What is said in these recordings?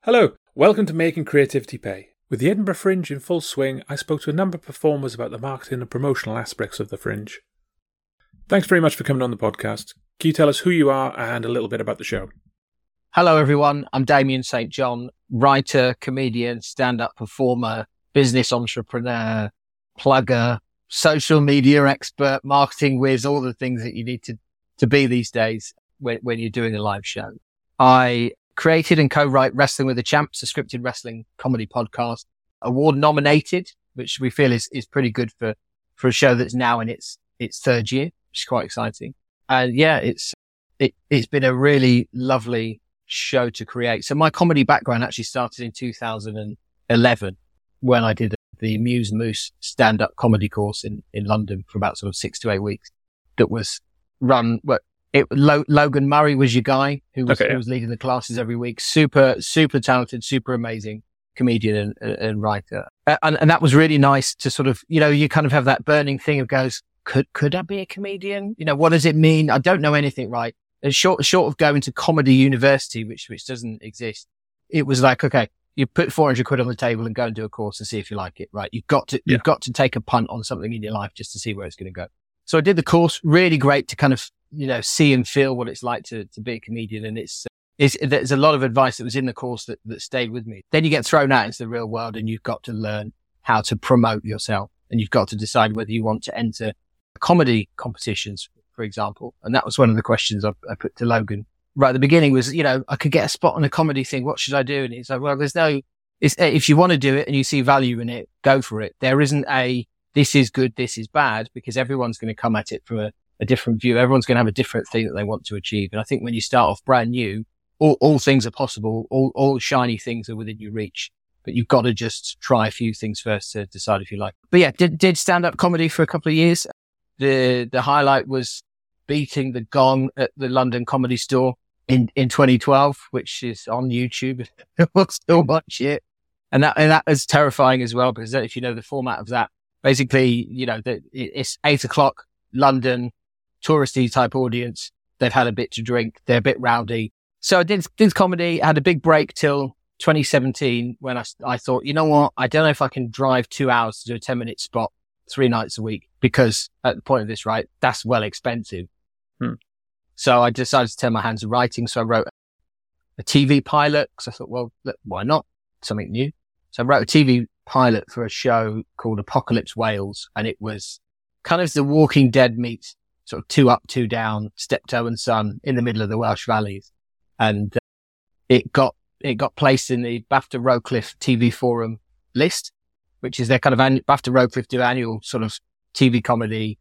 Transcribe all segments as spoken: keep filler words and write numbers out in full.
Hello, welcome to Making Creativity Pay. With the Edinburgh Fringe in full swing, I spoke to a number of performers about the marketing and promotional aspects of the Fringe. Thanks very much for coming on the podcast. Can you tell us who you are and a little bit about the show? Hello, everyone. I'm Damien Saint John, writer, comedian, stand-up performer, business entrepreneur, plugger, social media expert, marketing whiz, all the things that you need to, to be these days when, when you're doing a live show. I created and co-write Wrestling with the Champs, a scripted wrestling comedy podcast, award nominated, which we feel is, is pretty good for, for a show that's now in its, its third year, which is quite exciting. And yeah, it's, it, it's been a really lovely show to create. So my comedy background actually started in two thousand eleven when I did the Muse Moose stand-up comedy course in, in London for about sort of six to eight weeks that was run, well, It, Lo, Logan Murray was your guy who was, Okay, yeah. who was leading the classes every week. Super, super talented, super amazing comedian and, and writer. And, and that was really nice to sort of, you know, you kind of have that burning thing of goes, could, could I be a comedian? You know, what does it mean? I don't know anything, right? And short, short of going to comedy university, which, which doesn't exist. It was like, okay, you put four hundred quid on the table and go and do a course and see if you like it, right? You've got to, Yeah. you've got to take a punt on something in your life just to see where it's going to go. So I did the course, really great to kind of, you know, see and feel what it's like to, to be a comedian. And it's, it's, there's a lot of advice that was in the course that, that stayed with me. Then you get thrown out into the real world and you've got to learn how to promote yourself and you've got to decide whether you want to enter comedy competitions, for example. And that was one of the questions I, I put to Logan right at the beginning was, you know, I could get a spot on a comedy thing. What should I do? And he's like, well, there's no, it's, if you want to do it and you see value in it, go for it. There isn't a, this is good, this is bad, because everyone's going to come at it from a, a different view. Everyone's going to have a different thing that they want to achieve. And I think when you start off brand new, all, all things are possible. All, all shiny things are within your reach, but you've got to just try a few things first to decide if you like. But yeah, did, did stand up comedy for a couple of years. The, the highlight was beating the gong at the London Comedy Store in, in twenty twelve, which is on YouTube. We'll still watch it. And that, and that is terrifying as well, because if you know the format of that, basically, you know, the, it's eight o'clock, London, touristy type audience. They've had a bit to drink. They're a bit rowdy. So I did, did comedy, had a big break till twenty seventeen when I, I thought, you know what? I don't know if I can drive two hours to do a ten minute spot three nights a week, because at the point of this, right, that's well expensive. Hmm. So I decided to turn my hands to writing. So I wrote a T V pilot because I thought, well, look, why not? Something new. So I wrote a T V pilot for a show called Apocalypse Wales. And it was kind of The Walking Dead meets sort of two up, two down, steptoe and son in the middle of the Welsh valleys. And uh, it got, it got placed in the BAFTA Rowcliffe T V Forum list, which is their kind of annual, BAFTA Rowcliffe do annual sort of T V comedy,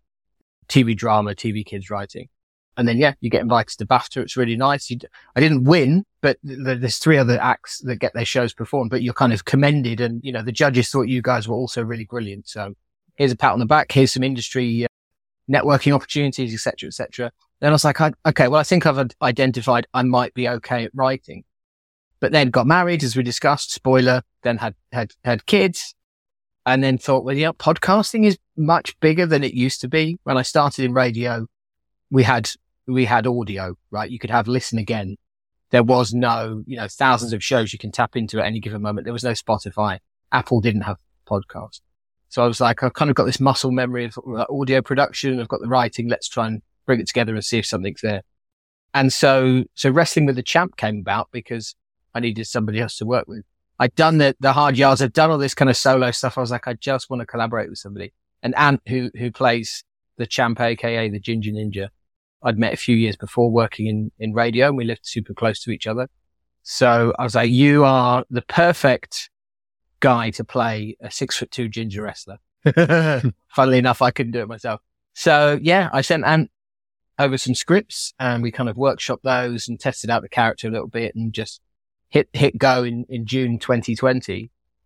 T V drama, T V kids writing. And then, yeah, you get invited to BAFTA. It's really nice. You, I didn't win, but th- there's three other acts that get their shows performed, but you're kind of commended. And, you know, the judges thought you guys were also really brilliant. So here's a pat on the back. Here's some industry uh, networking opportunities, et cetera, et cetera. Then I was like, I, okay, well, I think I've identified I might be okay at writing, but then got married, as we discussed, spoiler, then had, had, had kids, and then thought, well, yeah, podcasting is much bigger than it used to be. When I started in radio, we had, we had audio, right? You could have Listen Again. There was no, you know, thousands of shows you can tap into at any given moment. There was no Spotify. Apple didn't have podcasts. So I was like, I've kind of got this muscle memory of audio production. I've got the writing. Let's try and bring it together and see if something's there. And so, so Wrestling with the Champ came about because I needed somebody else to work with. I'd done the, the hard yards. I'd done all this kind of solo stuff. I was like, I just want to collaborate with somebody. And Ant, who, who plays the Champ, A K A the Ginger Ninja, I'd met a few years before working in, in radio, and we lived super close to each other. So I was like, you are the perfect guy to play a six foot two ginger wrestler. Funnily enough, I couldn't do it myself. So yeah, I sent Ant over some scripts and we kind of workshopped those and tested out the character a little bit and just hit, hit go in, in June twenty twenty.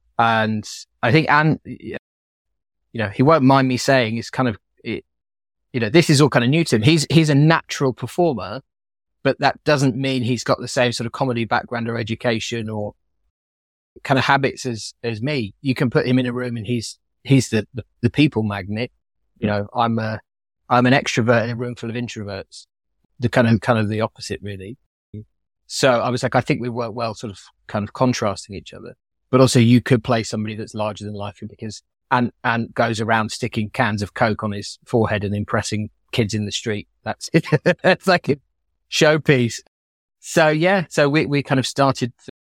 And I think Ant, you know, he won't mind me saying it's kind of, it, you know, this is all kind of new to him. He's, he's a natural performer, but that doesn't mean he's got the same sort of comedy background or education or kind of habits as, as me. You can put him in a room and he's, he's the, the, the people magnet. You know, I'm a, I'm an extrovert in a room full of introverts. The kind of, kind of the opposite really. So I was like, I think we work well sort of kind of contrasting each other, but also you could play somebody that's larger than life because, and, and goes around sticking cans of Coke on his forehead and impressing kids in the street. That's it. It's like a showpiece. So yeah, so we, we kind of started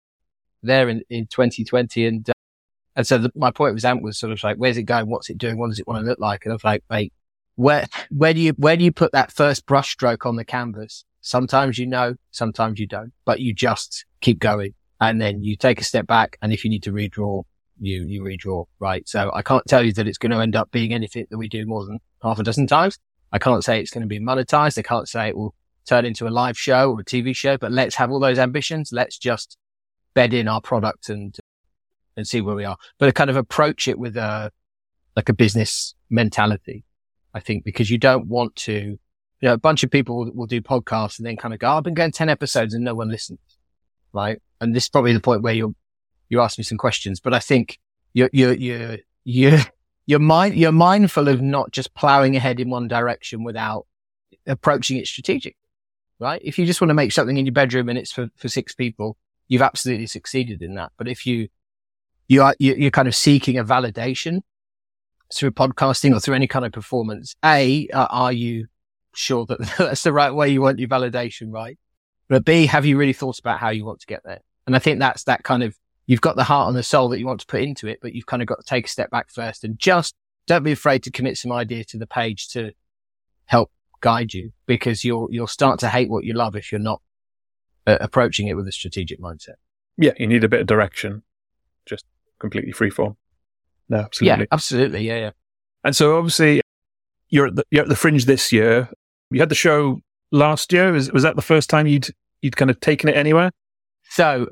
there in, in twenty twenty. And, uh, and so the, my point with Ant was sort of like, where's it going? What's it doing? What does it want to look like? And I was like, mate, where, where do you, where do you put that first brush stroke on the canvas? Sometimes you know, sometimes you don't, but you just keep going and then you take a step back. And if you need to redraw, you, you redraw, right? So I can't tell you that it's going to end up being anything that we do more than half a dozen times. I can't say it's going to be monetized. I can't say it will turn into a live show or a T V show, but let's have all those ambitions. Let's just bed in our product and, and see where we are, but kind of approach it with a, like a business mentality, I think, because you don't want to, you know, a bunch of people will, will do podcasts and then kind of go, oh, I've been going ten episodes and no one listens. Right. And this is probably the point where you'll, you ask me some questions, but I think you're, you're, you're, you're, you're mind, you're mindful of not just plowing ahead in one direction without approaching it strategically. Right? If you just want to make something in your bedroom and it's for, for six people, you've absolutely succeeded in that. But if you, you are, you're kind of seeking a validation through podcasting or through any kind of performance, A, uh, are you sure that that's the right way you want your validation, right? But B, have you really thought about how you want to get there? And I think that's that kind of, you've got the heart and the soul that you want to put into it, but you've kind of got to take a step back first and just don't be afraid to commit some idea to the page to help guide you, because you'll you'll start to hate what you love if you're not uh, approaching it with a strategic mindset. Yeah, you need a bit of direction, just completely freeform. No, absolutely. Yeah, absolutely. Yeah, yeah. And so obviously you're at the, you're at the Fringe this year. You had the show last year. Was, was that the first time you'd you'd kind of taken it anywhere? So,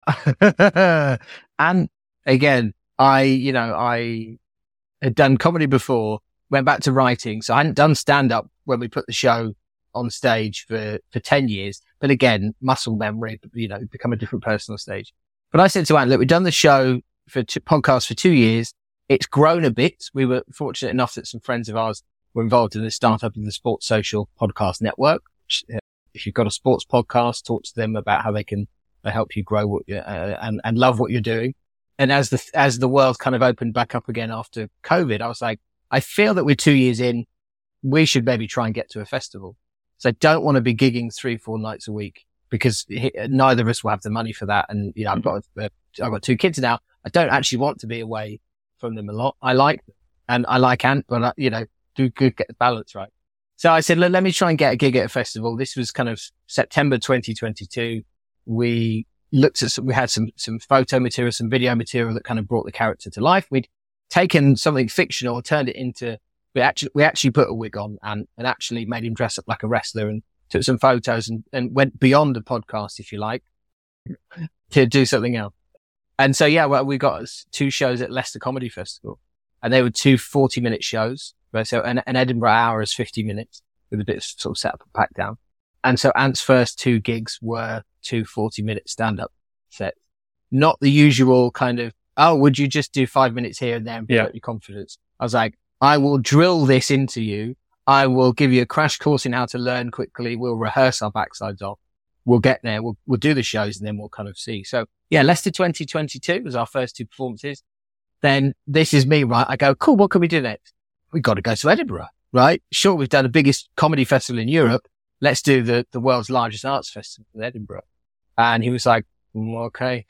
and again, I you know I had done comedy before. Went back to writing. So I hadn't done stand up when we put the show on stage for, for ten years. But again, muscle memory, you know, become a different person on stage. But I said to Ant, look, we've done the show for two, podcast for two years. It's grown a bit. We were fortunate enough that some friends of ours were involved in the startup of the Sports Social Podcast Network. Which, uh, if you've got a sports podcast, talk to them about how they can uh, help you grow what you, uh, and, and love what you're doing. And as the, as the world kind of opened back up again after COVID, I was like, I feel that we're two years in, we should maybe try and get to a festival. So I don't want to be gigging three, four nights a week because he, neither of us will have the money for that. And, you know, I've got, uh, I've got two kids now. I don't actually want to be away from them a lot. I like them and I like Ant, but I, you know, do good, get the balance right. So I said, let, let me try and get a gig at a festival. This was kind of September twenty twenty-two. We looked at some, we had some, some photo material, some video material that kind of brought the character to life. We'd taken something fictional, turned it into, we actually, we actually put a wig on and, and actually made him dress up like a wrestler and took some photos and, and went beyond the podcast, if you like, to do something else. And so, yeah, well, we got two shows at Leicester Comedy Festival and they were two forty minute shows. Right? So an, an Edinburgh hour is fifty minutes with a bit of sort of setup and pack down. And so Ant's first two gigs were two forty minute stand up sets, not the usual kind of, oh, would you just do five minutes here and there and build yeah. up your confidence? I was like, I will drill this into you. I will give you a crash course in how to learn quickly. We'll rehearse our backsides off. We'll get there. We'll, we'll do the shows and then we'll kind of see. So yeah, Leicester twenty twenty-two was our first two performances. Then this is me, right? I go, cool. What can we do next? We've got to go to Edinburgh, right? Sure. We've done the biggest comedy festival in Europe. Let's do the, the world's largest arts festival in Edinburgh. And he was like, okay.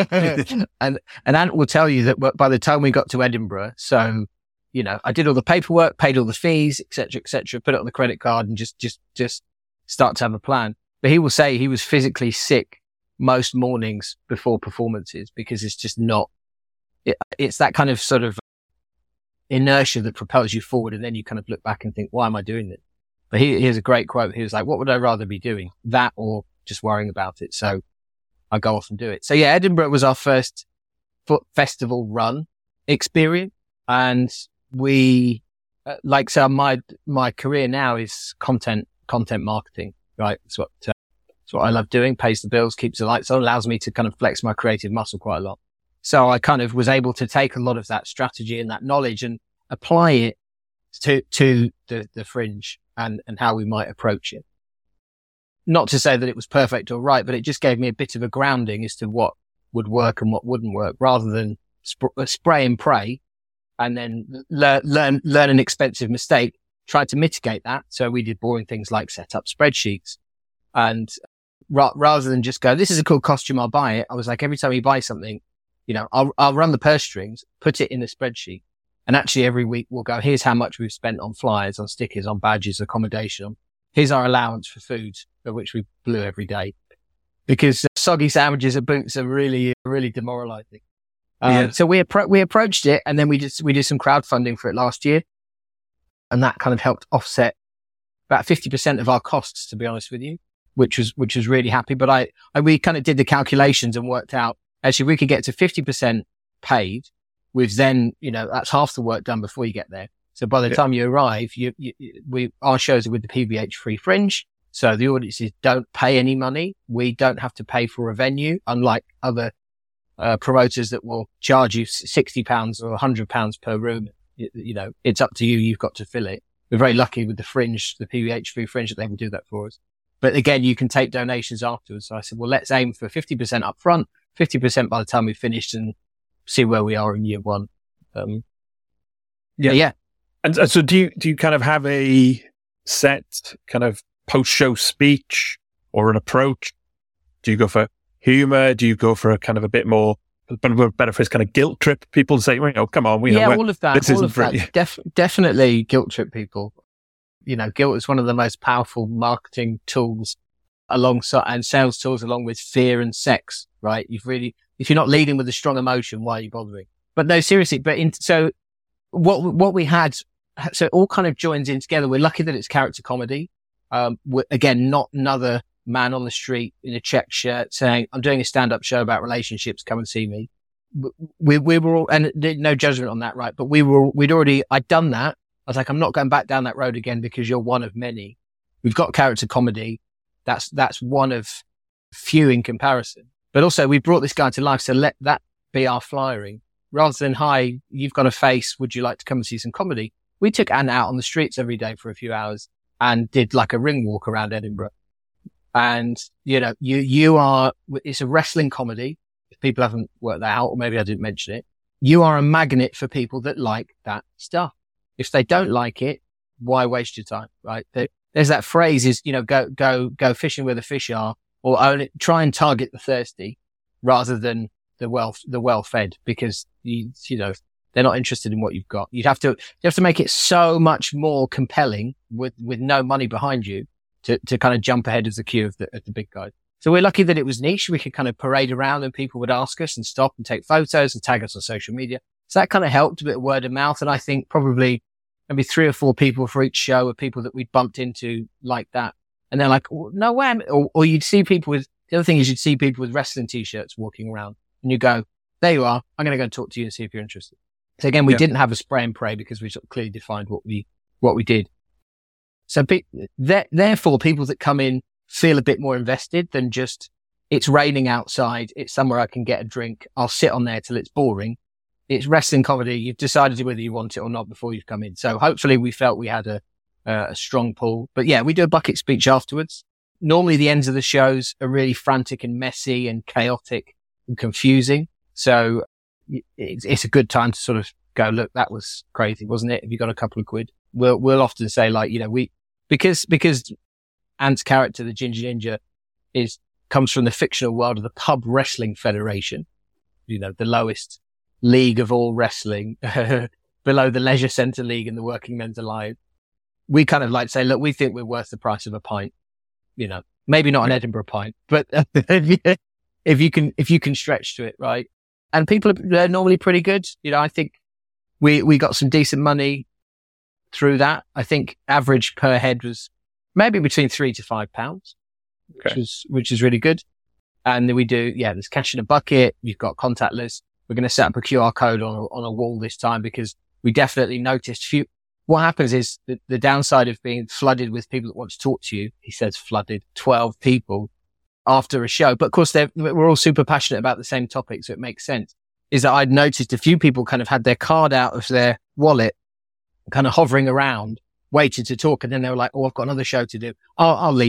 and, and Ant will tell you that by the time we got to Edinburgh, so, you know, I did all the paperwork, paid all the fees, et cetera, et cetera, put it on the credit card and just, just, just start to have a plan. But he will say he was physically sick most mornings before performances because it's just not, it, it's that kind of sort of inertia that propels you forward. And then you kind of look back and think, why am I doing this? But he, here's a great quote. He was like, what would I rather be doing? That or just worrying about it? So I go off and do it. So yeah, Edinburgh was our first foot festival run experience. And we, uh, like, so my, my career now is content, content marketing, right? It's what, uh, it's what I love doing, pays the bills, keeps the lights on, allows me to kind of flex my creative muscle quite a lot. So I kind of was able to take a lot of that strategy and that knowledge and apply it to, to the, the Fringe and, and how we might approach it. not to say that it was perfect or right, but it just gave me a bit of a grounding as to what would work and what wouldn't work, rather than sp- spray and pray and then learn, learn, learn an expensive mistake, try to mitigate that. So we did boring things like set up spreadsheets, and ra- rather than just go, this is a cool costume, I'll buy it. I was like, every time you buy something, you know, I'll, I'll run the purse strings, put it in a spreadsheet. And actually every week we'll go, here's how much we've spent on flyers, on stickers, on badges, accommodation. Here's our allowance for food, for which we blew every day. Because soggy sandwiches at Boots are really, really demoralizing. Um, yeah. So we appro- we approached it, and then we did, we did some crowdfunding for it last year. And that kind of helped offset about fifty percent of our costs, to be honest with you, which was, which was really happy. But I, I, we kind of did the calculations and worked out, actually, we could get to fifty percent paid with then, you know, that's half the work done before you get there. So by the yeah. time you arrive, you, you, we, our shows are with the P V H free Fringe. So the audiences don't pay any money. We don't have to pay for a venue, unlike other uh, promoters that will charge you sixty pounds or one hundred pounds per room. You, you know, it's up to you. You've got to fill it. We're very lucky with the Fringe, the P V H free Fringe, that they can do that for us. But again, you can take donations afterwards. So I said, well, let's aim for fifty percent up front, fifty percent by the time we've finished, and see where we are in year one. Um, yeah. Yeah. And so do you, do you kind of have a set kind of post-show speech or an approach? Do you go for humor? Do you go for a kind of a bit more, better phrase, kind of guilt trip people and say, well, you know, come on, we yeah, know all of that, this all isn't of that. for, Def- definitely guilt trip people. You know, guilt is one of the most powerful marketing tools alongside, and sales tools, along with fear and sex, right? You've really, if you're not leading with a strong emotion, why are you bothering? But no, seriously, but in, so what, what we had, so it all kind of joins in together. We're lucky that it's character comedy. Um, we're, again, not another man on the street in a check shirt saying, I'm doing a stand-up show about relationships, come and see me. We, we were all, and no judgment on that, right? But we were, we'd already, I'd done that. I was like, I'm not going back down that road again because you're one of many. We've got character comedy. That's, that's one of few in comparison. But also we brought this guy to life. So let that be our flyering rather than, hi, you've got a face. Would you like to come and see some comedy? We took Anne out on the streets every day for a few hours and did like a ring walk around Edinburgh. And, you know, you, you are, it's a wrestling comedy. If people haven't worked that out, or maybe I didn't mention it, you are a magnet for people that like that stuff. If they don't like it, why waste your time, right? There, there's that phrase is, you know, go, go, go fishing where the fish are, or only try and target the thirsty rather than the well, the well-fed, because you, you know, they're not interested in what you've got. You'd have to, you have to make it so much more compelling with, with no money behind you to, to kind of jump ahead of the queue of the, of the big guys. So we're lucky that it was niche. We could kind of parade around and people would ask us and stop and take photos and tag us on social media. So that kind of helped, a bit of word of mouth. And I think probably maybe three or four people for each show are people that we'd bumped into like that. And they're like, oh, no way. Or, or you'd see people with, the other thing is you'd see people with wrestling t-shirts walking around and you go, there you are. I'm going to go and talk to you and see if you're interested. So again, we yeah. didn't have a spray and pray because we sort of clearly defined what we, what we did. So pe- th- therefore people that come in feel a bit more invested than just, it's raining outside. It's somewhere I can get a drink. I'll sit on there till it's boring. It's wrestling comedy. You've decided whether you want it or not before you've come in. So hopefully we felt we had a, uh, a strong pull, but yeah, we do a bucket speech afterwards. Normally the ends of the shows are really frantic and messy and chaotic and confusing. So it's, it's a good time to sort of go, look, that was crazy, wasn't it? Have you got a couple of quid? We'll, we'll often say like, you know, we, because, because Ant's character, the Ginger Ninja, is, comes from the fictional world of the Pub Wrestling Federation, you know, the lowest league of all wrestling, below the Leisure Centre League and the Working Men's Alliance. We kind of like to say, look, we think we're worth the price of a pint, you know, maybe not an Edinburgh pint, but if you can, if you can stretch to it, right? And people are they're normally pretty good. You know, I think we, we got some decent money through that. I think average per head was maybe between three to five pounds, okay. which is, which is really good. And then we do, yeah, there's cash in a bucket. You've got contactless. We're going to set up a Q R code on a, on a wall this time because we definitely noticed few. What happens is the, the downside of being flooded with people that want to talk to you. He says flooded, twelve people after a show. But of course, they're, we're all super passionate about the same topic. So it makes sense. Is that I'd noticed a few people kind of had their card out of their wallet, kind of hovering around, waiting to talk. And then they were like, oh, I've got another show to do. I'll, I'll leave it.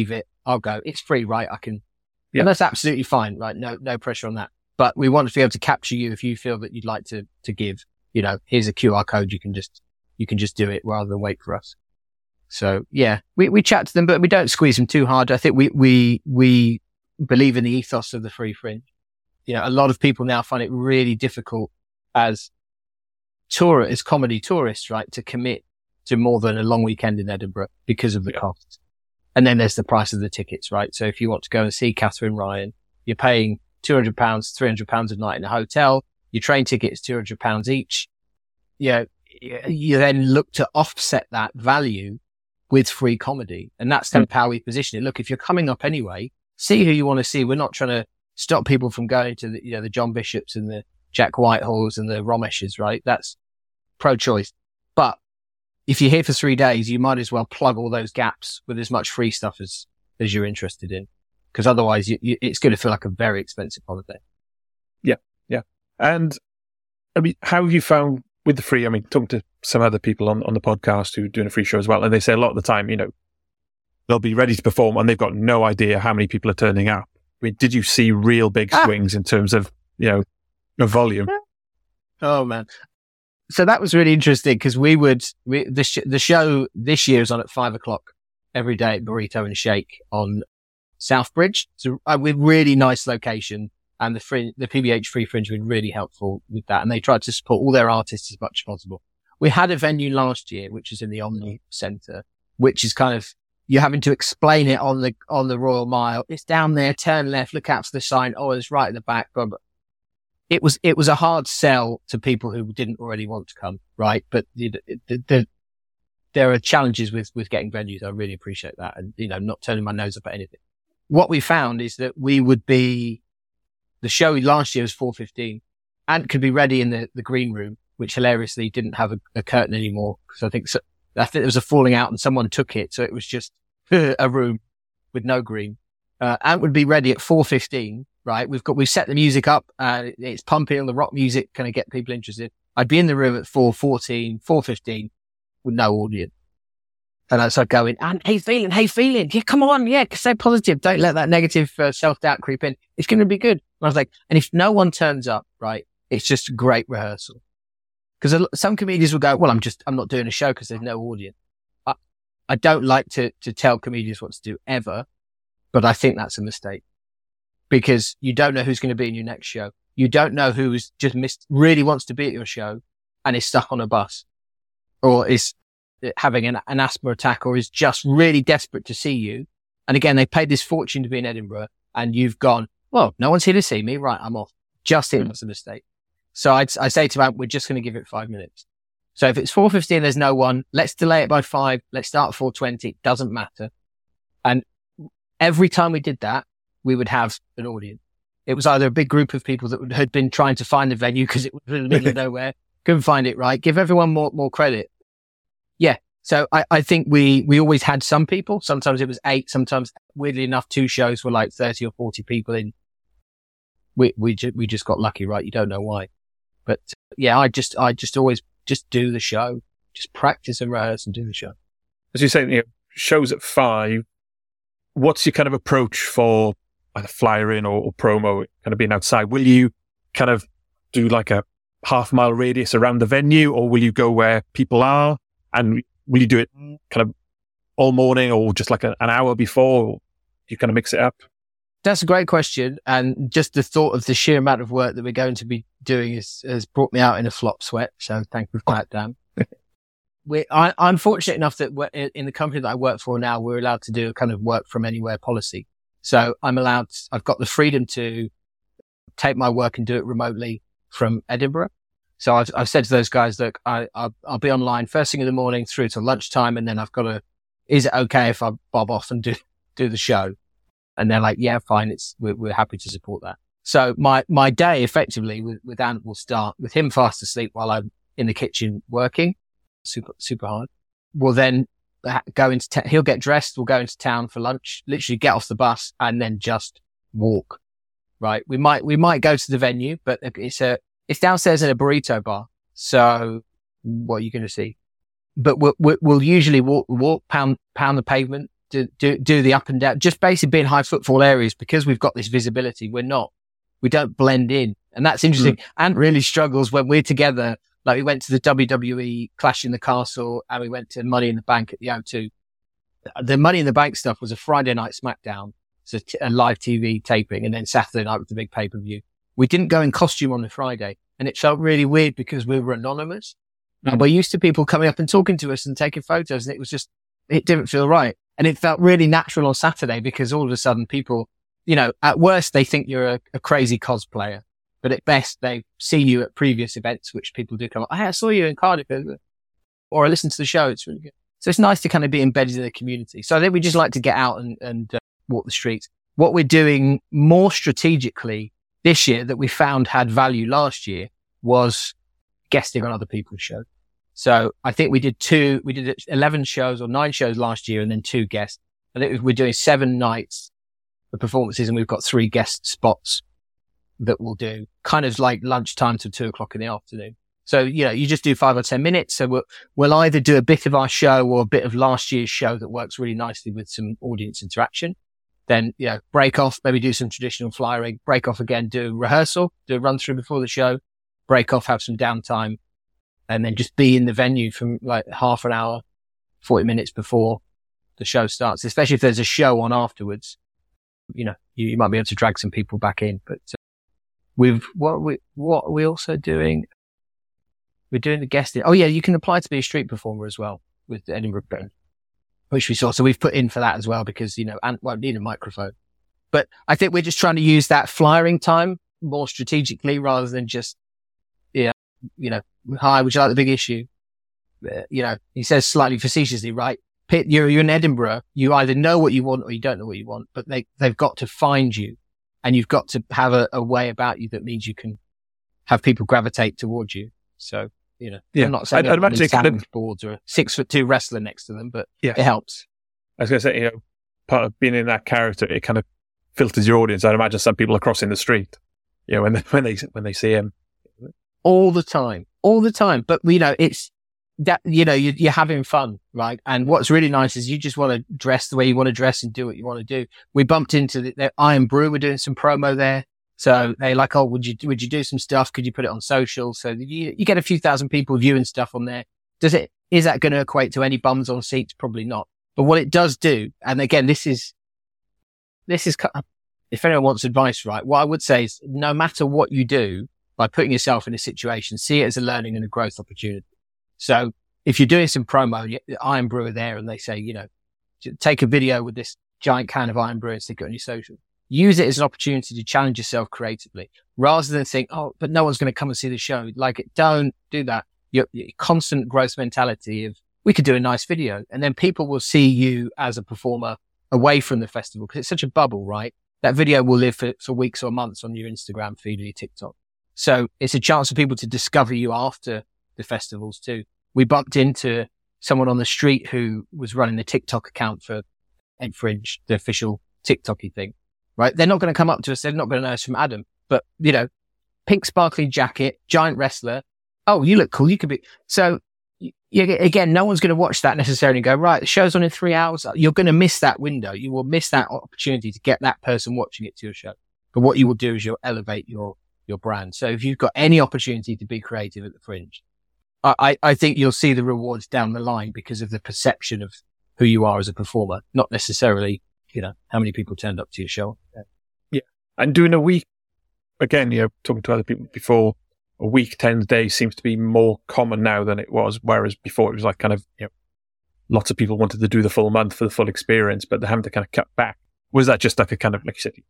I'll go. It's free, right? I can, yeah. and that's absolutely fine, right? No, no pressure on that. But we want to be able to capture you if you feel that you'd like to, to give, you know, here's a Q R code. You can just, you can just do it rather than wait for us. So yeah, we, we chat to them, but we don't squeeze them too hard. I think we, we, we believe in the ethos of the Free Fringe. You know, a lot of people now find it really difficult as tour, as comedy tourists, right, to commit to more than a long weekend in Edinburgh because of the yeah. costs. And then there's the price of the tickets, right? So if you want to go and see Katherine Ryan, you're paying two hundred pounds, three hundred pounds a night in a hotel. Your train ticket is two hundred pounds each. You know, you then look to offset that value with free comedy. And that's kind of how we position it. Look, if you're coming up anyway, see who you want to see. We're not trying to stop people from going to the, you know, the John Bishops and the Jack Whitehalls and the Romeshes, right? That's pro-choice. But if you're here for three days, you might as well plug all those gaps with as much free stuff as, as you're interested in. Because otherwise you, you, it's going to feel like a very expensive holiday. Yeah. Yeah. And I mean, how have you found with the free, I mean, talking to some other people on, on the podcast who are doing a free show as well. And they say a lot of the time, you know, they'll be ready to perform and they've got no idea how many people are turning up. I mean, did you see real big ah. swings in terms of, you know, of volume? Oh man. So that was really interesting because we would, we, the, sh- the show this year is on at five o'clock every day at Burrito and Shake on Southbridge. So a really nice location, and the free, the P B H Free Fringe have been really helpful with that. And they tried to support all their artists as much as possible. We had a venue last year, which is in the Omni Centre, which is kind of, you're having to explain it on the, on the Royal Mile. It's down there, turn left, look out for the sign. Oh, it's right at the back, blah, blah. It was, it was a hard sell to people who didn't already want to come, right? But the, the, the, there are challenges with, with getting venues. I really appreciate that. And, you know, not turning my nose up at anything. What we found is that we would be, the show last year was four fifteen and could be ready in the, the green room, which hilariously didn't have a, a curtain anymore. Cause I think, so, I think there was a falling out and someone took it. So it was just a room with no green. Uh, Ant would be ready at four fifteen, right? We've got, we've set the music up and uh, it's pumping and the rock music kind of get people interested. I'd be in the room at four fourteen, four fifteen with no audience. And I'd start going, and how you feeling? How you feeling? Yeah, come on. Yeah, stay positive. Don't let that negative uh, self-doubt creep in. It's going to be good. And I was like, and if no one turns up, right, it's just a great rehearsal. Because some comedians will go, well, I'm just, I'm not doing a show because there's no audience. I, I don't like to, to tell comedians what to do ever, but I think that's a mistake because you don't know who's going to be in your next show. You don't know who's just missed, really wants to be at your show and is stuck on a bus or is having an, an asthma attack or is just really desperate to see you. And again, they paid this fortune to be in Edinburgh and you've gone, well, no one's here to see me. Right. I'm off. Just it. That's a mistake. So I'd, I say to them, we're just going to give it five minutes. So if it's four fifteen, there's no one. Let's delay it by five. Let's start at four twenty. It doesn't matter. And every time we did that, we would have an audience. It was either a big group of people that had been trying to find the venue because it was in the middle of nowhere. Couldn't find it right. Give everyone more, more credit. Yeah. So I, I think we, we always had some people. Sometimes it was eight. Sometimes weirdly enough, two shows were like thirty or forty people in. We, we, ju- we just got lucky, right? You don't know why. But yeah, I just, I just always just do the show, just practice and rehearse and do the show. As you say, you know, shows at five, what's your kind of approach for either flyering or, or promo kind of being outside? Will you kind of do like a half mile radius around the venue or will you go where people are? And will you do it kind of all morning or just like a, an hour before? Or you kind of mix it up? That's a great question. And just the thought of the sheer amount of work that we're going to be doing is, has brought me out in a flop sweat. So thank you for that, Dan. we, I, I'm fortunate enough that we're, in the company that I work for now, we're allowed to do a kind of work from anywhere policy. So I'm allowed, I've got the freedom to take my work and do it remotely from Edinburgh. So I've, I've said to those guys, look, I, I'll, I'll be online first thing in the morning through to lunchtime. And then I've got to, is it okay if I bob off and do, do the show? And they're like, yeah, fine. It's, we're, we're happy to support that. So my, my day effectively with, with Ant will start with him fast asleep while I'm in the kitchen working super, super hard. We'll then go into, t- he'll get dressed. We'll go into town for lunch, literally get off the bus and then just walk. Right. We might, we might go to the venue, but it's a, it's downstairs in a burrito bar. So what are you going to see? But we'll, we'll usually walk, walk, pound, pound the pavement do, do, do the up and down, just basically being high footfall areas because we've got this visibility. We're not, we don't blend in. And that's interesting. Mm. Ant really struggles when we're together. Like we went to the W W E Clash in the Castle and we went to Money in the Bank at the O two. The Money in the Bank stuff was a Friday night SmackDown. So t- a live T V taping, and then Saturday night with the big pay-per-view. We didn't go in costume on the Friday, and it felt really weird because we were anonymous. Mm. And we're used to people coming up and talking to us and taking photos, and it was just, it didn't feel right. And it felt really natural on Saturday because all of a sudden people, you know, at worst they think you're a, a crazy cosplayer, but at best they've seen you at previous events, which people do come up, hey, I saw you in Cardiff, or I listened to the show. It's really good. So it's nice to kind of be embedded in the community. So I think we just like to get out and, and uh, walk the streets. What we're doing more strategically this year that we found had value last year was guesting on other people's shows. So I think we did two, we did eleven shows or nine shows last year and then two guests. I think we're doing seven nights of performances and we've got three guest spots that we'll do kind of like lunchtime to two o'clock in the afternoon. So, you know, you just do five or ten minutes. So we'll, we'll either do a bit of our show or a bit of last year's show that works really nicely with some audience interaction. Then, you know, break off, maybe do some traditional flyering, break off again, do rehearsal, do a run through before the show, break off, have some downtime, and then just be in the venue from like half an hour, forty minutes before the show starts, especially if there's a show on afterwards. You know, you, you might be able to drag some people back in, but uh, we've, what we, what are we also doing? We're doing the guesting. Oh yeah, you can apply to be a street performer as well with the Edinburgh Band, which we saw. So we've put in for that as well because, you know, Ant won't need a microphone. But I think we're just trying to use that flyering time more strategically rather than just, yeah, you know, hi, would you like the big issue? Uh, you know, he says slightly facetiously, right? Pitt, you're, you're in Edinburgh. You either know what you want or you don't know what you want, but they, they've got to find you and you've got to have a, a way about you that means you can have people gravitate towards you. So, you know, yeah. I'm not saying I'd, I'd imagine kind of boards or a six foot two wrestler next to them, but yeah. It helps. I was going to say, you know, part of being in that character, it kind of filters your audience. I'd imagine some people are crossing the street, you know, when they, when they, when they see him. All the time, all the time. But, you know, it's that, you know, you, you're having fun, right? And what's really nice is you just want to dress the way you want to dress and do what you want to do. We bumped into the, the Iron Brew. We're doing some promo there. So they like, oh, would you, would you do some stuff? Could you put it on social? So you, you get a few thousand people viewing stuff on there. Does it, is that going to equate to any bums on seats? Probably not. But what it does do, and again, this is, this is, if anyone wants advice, right? What I would say is no matter what you do by putting yourself in a situation, see it as a learning and a growth opportunity. So if you're doing some promo, Iron Brew are there and they say, you know, take a video with this giant can of Iron Brew and stick it on your social. Use it as an opportunity to challenge yourself creatively rather than think, oh, but no one's going to come and see the show. Like it, don't do that. Your, your constant growth mentality of we could do a nice video and then people will see you as a performer away from the festival because it's such a bubble, right? That video will live for, for weeks or months on your Instagram feed or your TikTok. So it's a chance for people to discover you after the festivals too. We bumped into someone on the street who was running the TikTok account for Ed Fringe, the official TikTok-y thing. Right? They're not going to come up to us. They're not going to know us from Adam, but you know, pink sparkly jacket, giant wrestler. Oh, you look cool. You could be. So you, you, again, no one's going to watch that necessarily and go, right, the show's on in three hours. You're going to miss that window. You will miss that opportunity to get that person watching it to your show. But what you will do is you'll elevate your, your brand. So if you've got any opportunity to be creative at the Fringe, I, I think you'll see the rewards down the line because of the perception of who you are as a performer, not necessarily, you know, how many people turned up to your show. Yeah. And doing a week, again, you know, talking to other people before, a week, ten days seems to be more common now than it was, whereas before it was like kind of, you know, lots of people wanted to do the full month for the full experience, but they're having to kind of cut back. Was that just like a kind of, like you said,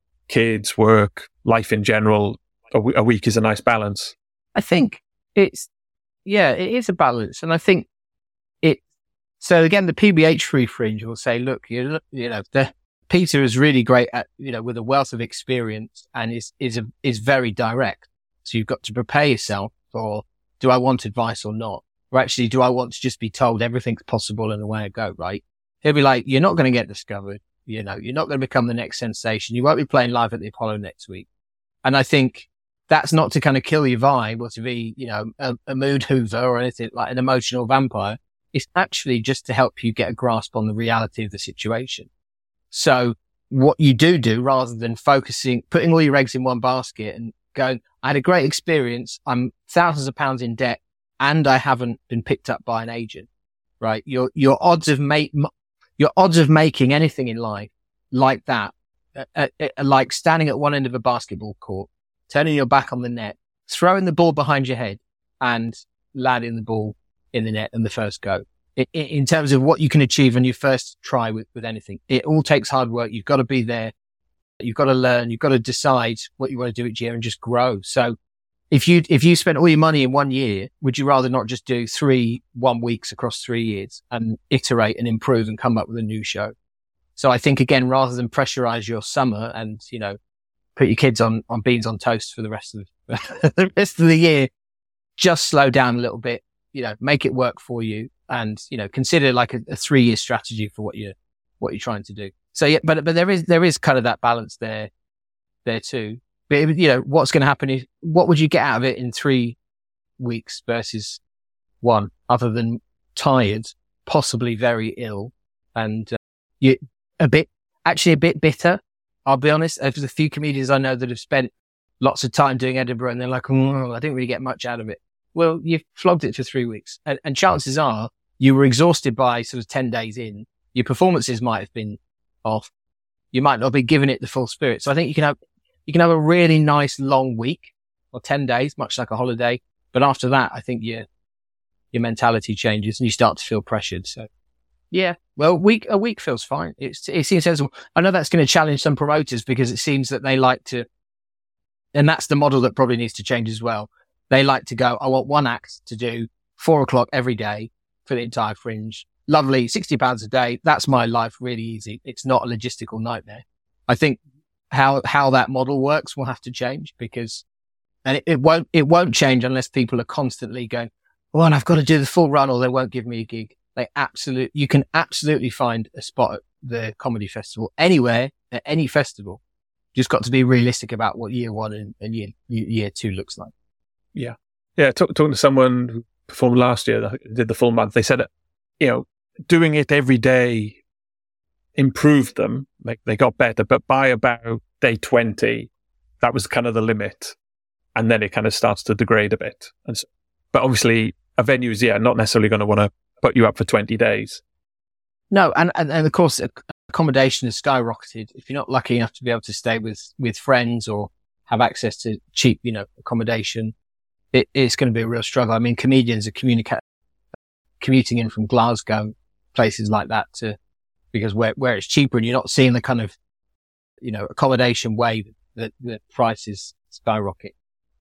kids, work, life in general, a, w- a week is a nice balance? I think it's, yeah, it is a balance. And I think it, so again, the P B H Free Fringe will say, look, you, you know, the, Peter is really great at, you know, with a wealth of experience and is, is, a, is very direct. So you've got to prepare yourself for, do I want advice or not? Or actually, do I want to just be told everything's possible and away I go, right? He'll be like, you're not going to get discovered. You know, you're not going to become the next sensation. You won't be playing live at the Apollo next week. And I think that's not to kind of kill your vibe or to be, you know, a, a mood hoover or anything like an emotional vampire. It's actually just to help you get a grasp on the reality of the situation. So what you do do, rather than focusing, putting all your eggs in one basket and going, I had a great experience, I'm thousands of pounds in debt, and I haven't been picked up by an agent, right? Your, your odds of make, your odds of making anything in life like that, uh, uh, uh, like standing at one end of a basketball court, turning your back on the net, throwing the ball behind your head and landing the ball in the net in the first go. In, in terms of what you can achieve on your first try with, with anything, it all takes hard work. You've got to be there. You've got to learn. You've got to decide what you want to do each year and just grow. So if you, if you spent all your money in one year, would you rather not just do three one weeks across three years and iterate and improve and come up with a new show? So I think, again, rather than pressurize your summer and, you know, put your kids on, on beans on toast for the rest of the rest of the year, just slow down a little bit, you know, make it work for you, and, you know, consider like a, a three year strategy for what you're, what you're trying to do. So yeah, but, but there is, there is kind of that balance there, there too. But, you know, what's going to happen is, what would you get out of it in three weeks versus one, other than tired, possibly very ill, and uh, you a bit, actually a bit bitter. I'll be honest. There's a few comedians I know that have spent lots of time doing Edinburgh and they're like, oh, I didn't really get much out of it. Well, you've flogged it for three weeks. And, and chances are you were exhausted by sort of ten days in. Your performances might have been off. You might not be giving it the full spirit. So I think you can have, you can have a really nice long week or ten days, much like a holiday. But after that, I think your, your mentality changes and you start to feel pressured. So yeah, well, week, a week feels fine. It's, it seems sensible. I know that's going to challenge some promoters because it seems that they like to, and that's the model that probably needs to change as well. They like to go, I want one act to do four o'clock every day for the entire Fringe. Lovely, sixty pounds a day. That's my life, really easy. It's not a logistical nightmare. I think how, how that model works will have to change because, and it, it won't, it won't change unless people are constantly going, well, and I've got to do the full run or they won't give me a gig. They absolutely, you can absolutely find a spot at the comedy festival anywhere at any festival. Just got to be realistic about what year one and, and year, year two looks like. Yeah. Yeah. Talk, talking to someone who performed last year, did the full month, they said, you know, doing it every day improved them. Like they got better, but by about day twenty, that was kind of the limit. And then it kind of starts to degrade a bit. And so, but obviously a venue's, yeah, not necessarily going to want to put you up for twenty days. No. And, and, and of course, accommodation has skyrocketed. If you're not lucky enough to be able to stay with, with friends or have access to cheap, you know, accommodation, it, it's going to be a real struggle. I mean, comedians are communica- commuting in from Glasgow, places like that to, because where, where it's cheaper and you're not seeing the kind of, you know, accommodation wave that the prices skyrocket.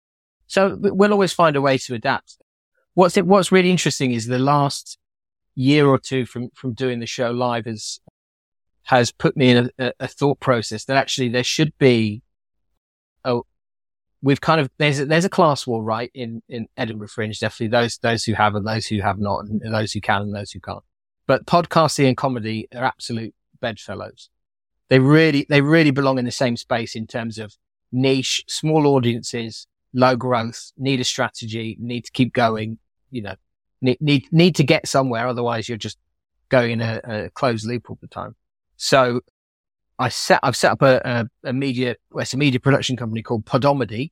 So we'll always find a way to adapt. What's it, what's really interesting is the last year or two from, from doing the show live has, has put me in a, a thought process that actually there should be, oh, we've kind of, there's a, there's a class war, right? In, in Edinburgh Fringe, definitely those, those who have and those who have not, and those who can and those who can't. But podcasting and comedy are absolute bedfellows. They really, they really belong in the same space in terms of niche, small audiences, low growth, need a strategy, need to keep going, you know, need, need, need to get somewhere. Otherwise you're just going in a, a closed loop all the time. So I set, I've set up a, a, a media, well, it's a media production company called Podomedy.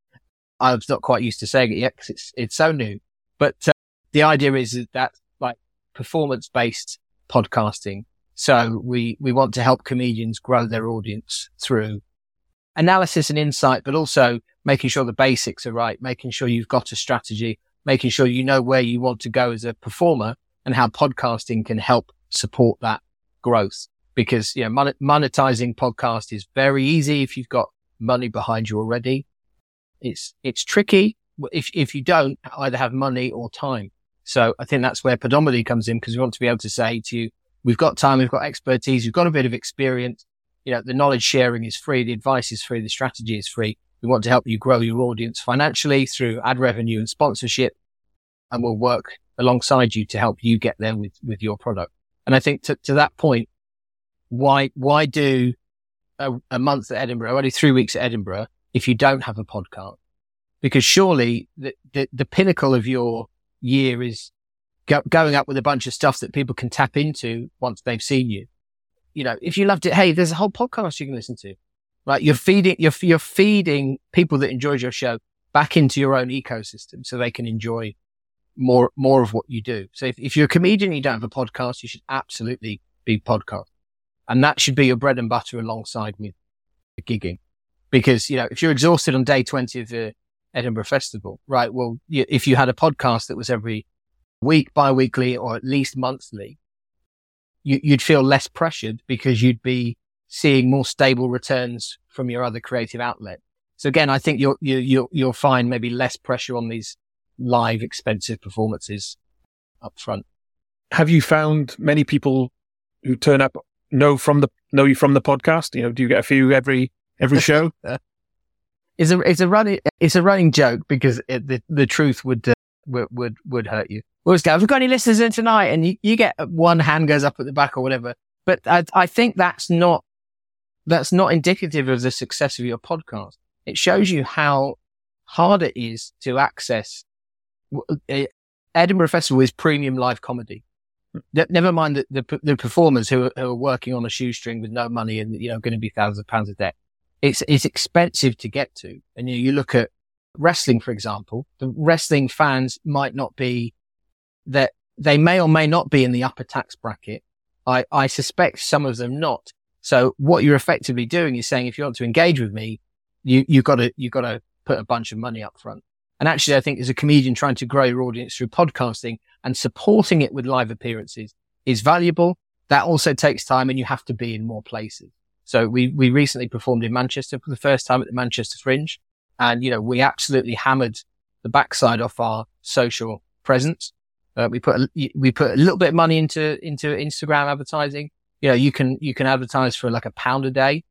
I was not quite used to saying it yet because it's, it's so new, but uh, the idea is that like performance based podcasting. So we, we want to help comedians grow their audience through analysis and insight, but also making sure the basics are right, making sure you've got a strategy, making sure you know where you want to go as a performer and how podcasting can help support that growth. Because, you know, mon- monetizing podcast is very easy if you've got money behind you already. It's, it's tricky if, if you don't either have money or time. So I think that's where Podomedy comes in, because we want to be able to say to you, we've got time, we've got expertise, we've got a bit of experience. You know, the knowledge sharing is free, the advice is free, the strategy is free. We want to help you grow your audience financially through ad revenue and sponsorship. And we'll work alongside you to help you get there with, with your product. And I think to, to that point, why, why do a, a month at Edinburgh, only three weeks at Edinburgh, if you don't have a podcast? Because surely the, the, the pinnacle of your year is go, going up with a bunch of stuff that people can tap into once they've seen you. You know, if you loved it, hey, there's a whole podcast you can listen to. Right? You're feeding, you're, you're feeding people that enjoyed your show back into your own ecosystem so they can enjoy more, more of what you do. So if, if you're a comedian and you don't have a podcast, you should absolutely be podcast. And that should be your bread and butter alongside with gigging. Because, you know, if you're exhausted on day twenty of the Edinburgh Festival, right? Well, you, if you had a podcast that was every week, bi-weekly, or at least monthly, you, you'd feel less pressured because you'd be seeing more stable returns from your other creative outlet. So again, I think you'll, you, you'll, you'll find maybe less pressure on these live expensive performances up front. Have you found many people who turn up know from the, know you from the podcast? You know, do you get a few every, every show? It's a, it's a running, it's a running joke because it, the, the truth would, uh, would, would, would hurt you. We always go, have we got any listeners in tonight? And you, you get one hand goes up at the back or whatever. But I, I think that's not, that's not indicative of the success of your podcast. It shows you how hard it is to access. Edinburgh Festival is premium live comedy. Never mind the, the, the performers who are, who are working on a shoestring with no money and, you know, going to be thousands of pounds a day. It's, it's expensive to get to. And you, you look at wrestling, for example, the wrestling fans might not be that they may or may not be in the upper tax bracket. I, I suspect some of them not. So what you're effectively doing is saying, if you want to engage with me, you, you gotta, you gotta put a bunch of money up front. And actually, I think as a comedian trying to grow your audience through podcasting and supporting it with live appearances is valuable. That also takes time and you have to be in more places. So we, we recently performed in Manchester for the first time at the Manchester Fringe. And, you know, we absolutely hammered the backside off our social presence. Uh, we put, a, we put a little bit of money into, into Instagram advertising. You know, you can, you can advertise for like a pound a day.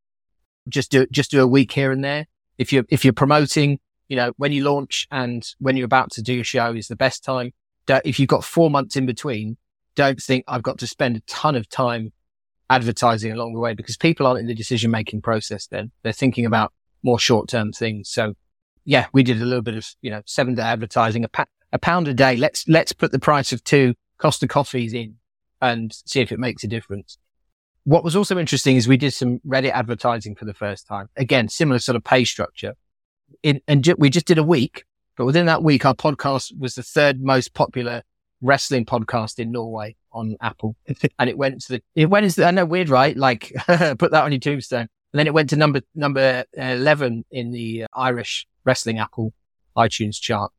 Just do, just do a week here and there. If you're, if you're promoting, you know, when you launch and when you're about to do your show is the best time. Don't, if you've got four months in between, don't think I've got to spend a ton of time advertising along the way because people aren't in the decision making process then. They're thinking about more short term things. So yeah, we did a little bit of, you know, seven day advertising, a, pa- a pound a day. Let's, let's put the price of two Costa coffees in and see if it makes a difference. What was also interesting is we did some Reddit advertising for the first time. Again, similar sort of pay structure. In, and ju- we just did a week, but within that week, our podcast was the third most popular wrestling podcast in Norway on Apple. And it went to the, it went into, I know, weird, right? Like, put that on your tombstone. And then it went to number, number eleven in the Irish wrestling Apple iTunes chart.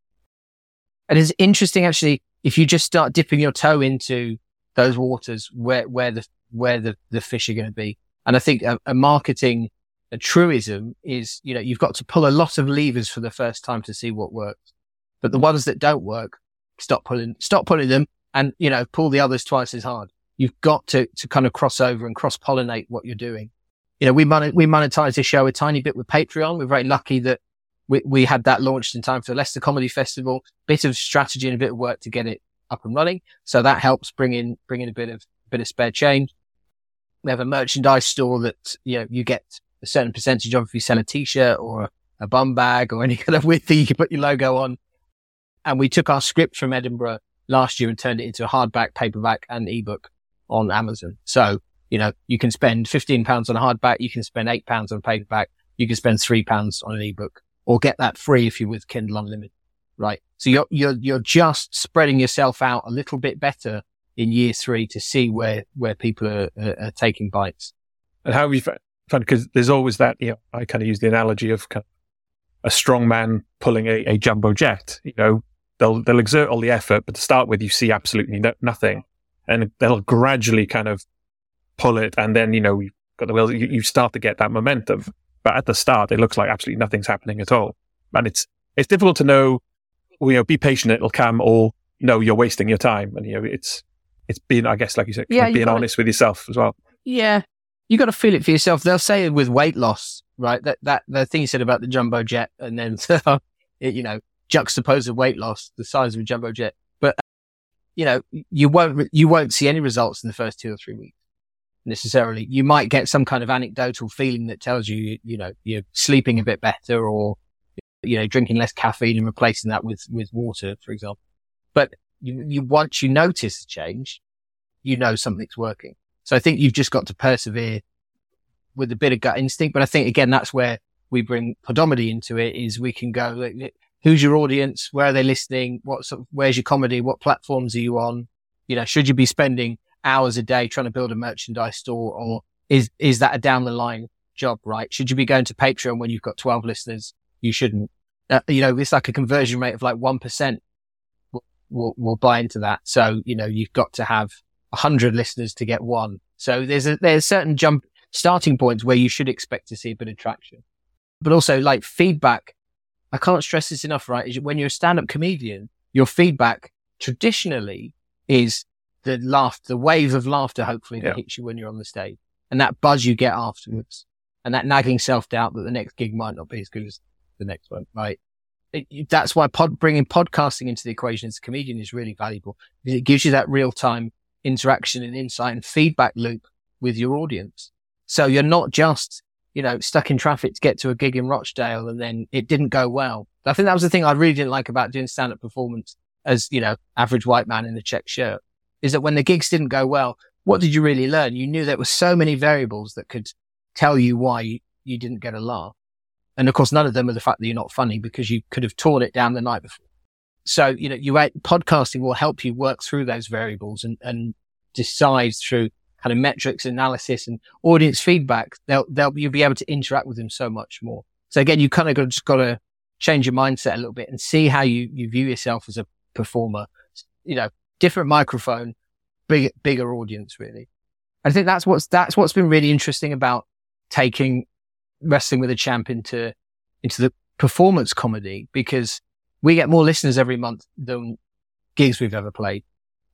And it's interesting, actually, if you just start dipping your toe into those waters where, where the, where the, the fish are going to be. And I think a, a marketing, a truism is, you know, you've got to pull a lot of levers for the first time to see what works. But the ones that don't work, stop pulling, stop pulling them and, you know, pull the others twice as hard. You've got to, to kind of cross over and cross pollinate what you're doing. You know, we mon- we monetize this show a tiny bit with Patreon. We're very lucky that we, we had that launched in time for the Leicester Comedy Festival. Bit of strategy and a bit of work to get it up and running. So that helps bring in, bring in a bit of, bit of spare change. We have a merchandise store that, you know, you get a certain percentage of if you sell a t-shirt or a, a bum bag or any kind of weird thing you can put your logo on. And we took our script from Edinburgh last year and turned it into a hardback, paperback and ebook on Amazon. So, you know, you can spend fifteen pounds on a hardback. You can spend eight pounds on a paperback. You can spend three pounds on an ebook or get that free if you're with Kindle Unlimited. Right. So you're, you're, you're just spreading yourself out a little bit better in year three to see where, where people are, are, are taking bites. And how have you found, because there's always that, you know, I kind of use the analogy of kind of a strong man pulling a, a jumbo jet, you know, they'll, they'll exert all the effort, but to start with, you see absolutely no, nothing and they'll gradually kind of pull it. And then, you know, you've got the wheels, you, you start to get that momentum, but at the start, it looks like absolutely nothing's happening at all. And it's, it's difficult to know, you know, be patient, it'll come, or no, you're wasting your time. And, you know, it's, it's being, I guess, like you said, yeah, being gotta, honest with yourself as well. Yeah. You got to feel it for yourself. They'll say with weight loss, right? That, that, the thing you said about the jumbo jet and then, it, you know, juxtapose the weight loss, the size of a jumbo jet. But, you know, you won't, you won't see any results in the first two or three weeks necessarily. You might get some kind of anecdotal feeling that tells you, you know, you're sleeping a bit better or, you know, drinking less caffeine and replacing that with, with water, for example. But you, you once you notice a change, you know something's working. So I think you've just got to persevere with a bit of gut instinct. But I think, again, that's where we bring Podomedy into it, is we can go, who's your audience? Where are they listening? What sort of, where's your comedy? What platforms are you on? You know, should you be spending hours a day trying to build a merchandise store, or is, is that a down the line job, right? Should you be going to Patreon when you've got twelve listeners? You shouldn't. Uh, you know, it's like a conversion rate of like one percent will, will, will buy into that. So, you know, you've got to have a hundred listeners to get one. So there's a, there's certain jump starting points where you should expect to see a bit of traction, but also like feedback. I can't stress this enough, right? Is when you're a stand-up comedian, your feedback traditionally is the laugh, the wave of laughter, hopefully, that yeah. hits you when you're on the stage, and that buzz you get afterwards, and that nagging self-doubt that the next gig might not be as good as the next one, right? It, that's why pod, bringing podcasting into the equation as a comedian is really valuable, because it gives you that real-time interaction and insight and feedback loop with your audience. So you're not just, you know, stuck in traffic to get to a gig in Rochdale and then it didn't go well. I think that was the thing I really didn't like about doing stand-up performance as, you know, average white man in a check shirt, is that when the gigs didn't go well, what did you really learn? You knew there were so many variables that could tell you why you, you didn't get a laugh. And of course, none of them are the fact that you're not funny, because you could have torn it down the night before. So, you know, you podcasting will help you work through those variables and, and decide through kind of metrics, analysis, and audience feedback. They'll, they'll, you'll be able to interact with them so much more. So again, you kind of got, just got to change your mindset a little bit and see how you, you view yourself as a performer. You know, different microphone, big, bigger audience, really. I think that's what's, that's what's been really interesting about taking Wrestling with a Champ into, into the performance comedy, because we get more listeners every month than gigs we've ever played.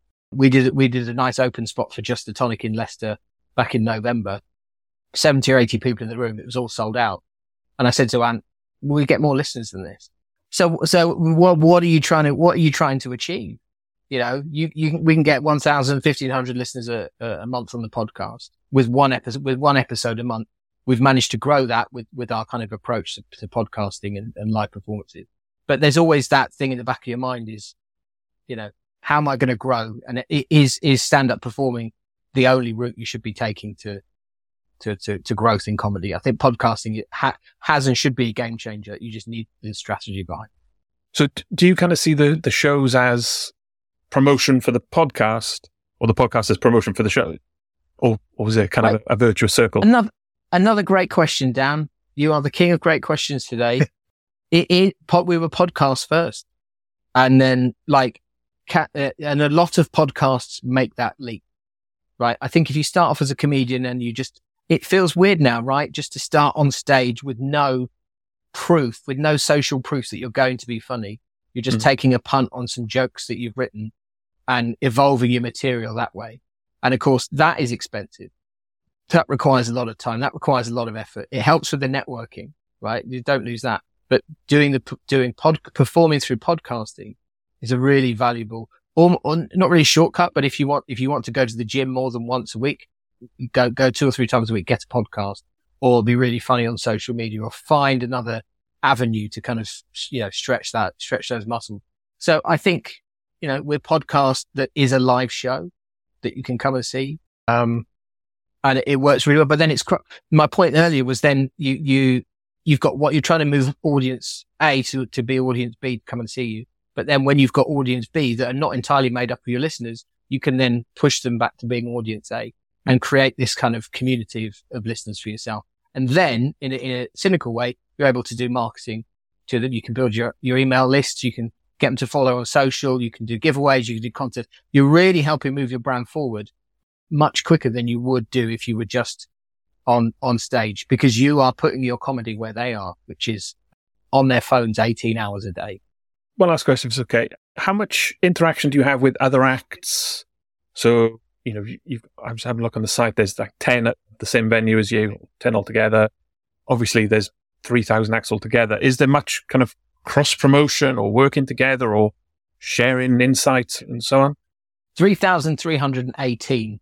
We did, we did a nice open spot for Just a Tonic in Leicester back in November, seventy or eighty people in the room. It was all sold out. And I said to Ant, we get more listeners than this. So, so what, what are you trying to, what are you trying to achieve? You know, you, you, we can get one thousand, fifteen hundred listeners a, a month on the podcast with one episode, with one episode a month. We've managed to grow that with, with our kind of approach to, to podcasting and, and live performances. But there's always that thing in the back of your mind is, you know, how am I going to grow? And it is, is stand-up performing the only route you should be taking to, to, to, to growth in comedy? I think podcasting ha- has and should be a game changer. You just need the strategy behind. So do you kind of see the, the shows as promotion for the podcast, or the podcast as promotion for the show? Or, or was it kind right. of a, a virtuous circle? Another, another great question, Dan. You are the king of great questions today. it, it, we were podcast first. And then like, Ca- uh, and a lot of podcasts make that leap, right? I think if you start off as a comedian and you just, it feels weird now, right? Just to start on stage with no proof, with no social proof that you're going to be funny. You're just mm-hmm. taking a punt on some jokes that you've written and evolving your material that way. And of course, that is expensive. That requires a lot of time. That requires a lot of effort. It helps with the networking, right? You don't lose that. But doing the, doing pod, performing through podcasting is a really valuable, or, or not really shortcut, but if you want, if you want to go to the gym more than once a week, go, go two or three times a week, get a podcast, or be really funny on social media, or find another avenue to kind of, you know, stretch that, stretch those muscles. So I think, you know, with podcast that is a live show that you can come and see, um, and it, it works really well. But then it's, my point earlier was then you, you, you've got what you're trying to move audience A to, to be audience B to come and see you. But then when you've got audience B that are not entirely made up of your listeners, you can then push them back to being audience A and create this kind of community of, of listeners for yourself. And then in a, in a cynical way, you're able to do marketing to them. You can build your, your email lists. You can get them to follow on social. You can do giveaways. You can do content. You're really helping move your brand forward much quicker than you would do if you were just on, on stage, because you are putting your comedy where they are, which is on their phones eighteen hours a day. One last question, if it's okay. How much interaction do you have with other acts? So, you know, you've, I was having a look on the site. There's like ten at the same venue as you, ten altogether. Obviously, there's three thousand acts altogether. Is there much kind of cross promotion or working together or sharing insights and so on? three thousand three hundred eighteen.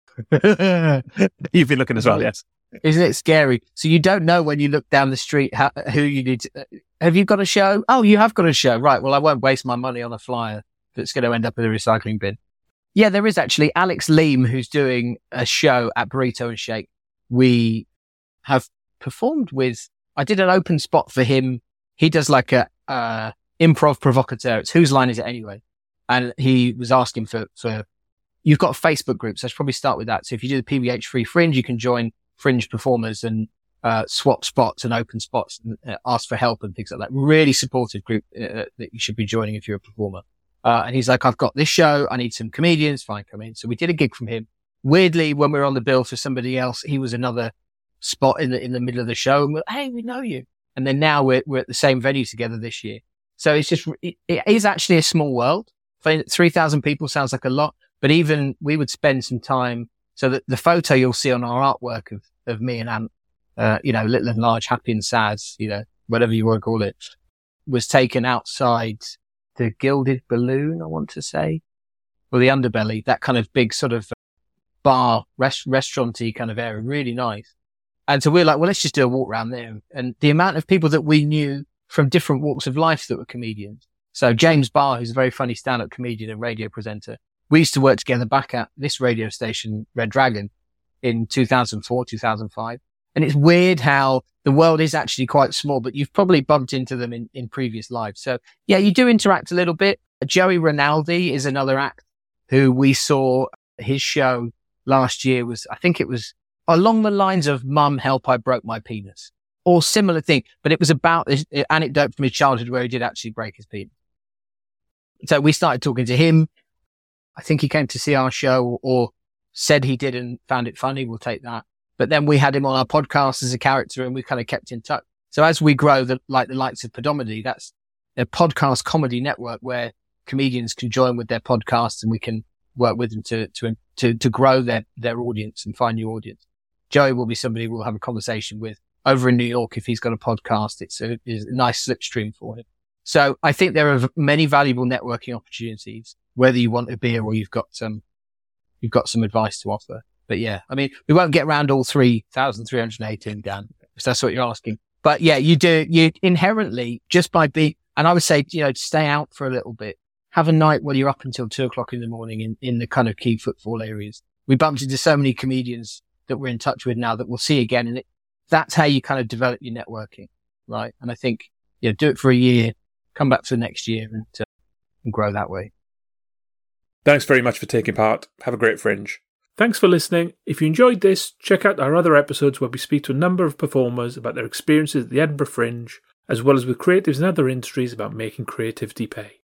You've been looking as well, yes. Isn't it scary? So you don't know when you look down the street how, who you need to, have you got a show? Oh, you have got a show. Right. Well, I won't waste my money on a flyer that's going to end up in a recycling bin. Yeah, there is actually Alex Leam, who's doing a show at Burrito and Shake. We have performed with, I did an open spot for him. He does like a, uh, improv provocateur. It's Whose Line Is It Anyway? And he was asking for, for, you've got a Facebook group, so I should probably start with that. So if you do the P B H Free Fringe, you can join Fringe performers and, uh, swap spots and open spots and uh, ask for help and things like that. Really supportive group uh, that you should be joining if you're a performer. Uh, and he's like, I've got this show. I need some comedians. Fine, come in. So we did a gig from him. Weirdly, when we were on the bill for somebody else, he was another spot in the, in the middle of the show. And we're like, hey, we know you. And then now we're, we're at the same venue together this year. So it's just, it, it is actually a small world. three thousand people sounds like a lot, but even we would spend some time so that the photo you'll see on our artwork of, of me and Ant, uh, you know, little and large, happy and sad, you know, whatever you want to call it, was taken outside the Gilded Balloon, I want to say, or the Underbelly, that kind of big sort of bar, rest, restaurant-y kind of area, really nice. And so we're like, well, let's just do a walk around there. And the amount of people that we knew from different walks of life that were comedians. So James Barr, who's a very funny stand-up comedian and radio presenter, we used to work together back at this radio station, Red Dragon, in two thousand four, two thousand five. And it's weird how the world is actually quite small, but you've probably bumped into them in, in previous lives. So yeah, you do interact a little bit. Joey Rinaldi is another act who we saw. His show last year was, I think it was along the lines of Mum, Help, I Broke My Penis, or similar thing, but it was about this anecdote from his childhood where he did actually break his penis. So we started talking to him. I think he came to see our show or said he did and found it funny. We'll take that. But then we had him on our podcast as a character and we kind of kept in touch. So as we grow, the, like the likes of Podomedy, that's a podcast comedy network where comedians can join with their podcasts and we can work with them to, to, to, to grow their, their audience and find new audience. Joey will be somebody we'll have a conversation with over in New York. If he's got a podcast, it's a, it's a nice slipstream for him. So I think there are many valuable networking opportunities, whether you want a beer or you've got some, you've got some advice to offer. But yeah, I mean, we won't get around all three thousand three hundred eighteen, Dan, if that's what you're asking. But yeah, you do, you inherently, just by being, and I would say, you know, stay out for a little bit, have a night where you're up until two o'clock in the morning in, in the kind of key footfall areas. We bumped into so many comedians that we're in touch with now that we'll see again. And it, that's how you kind of develop your networking, right? And I think, you know, do it for a year, come back for the next year and, uh, and grow that way. Thanks very much for taking part. Have a great Fringe. Thanks for listening. If you enjoyed this, check out our other episodes where we speak to a number of performers about their experiences at the Edinburgh Fringe, as well as with creatives in other industries about making creativity pay.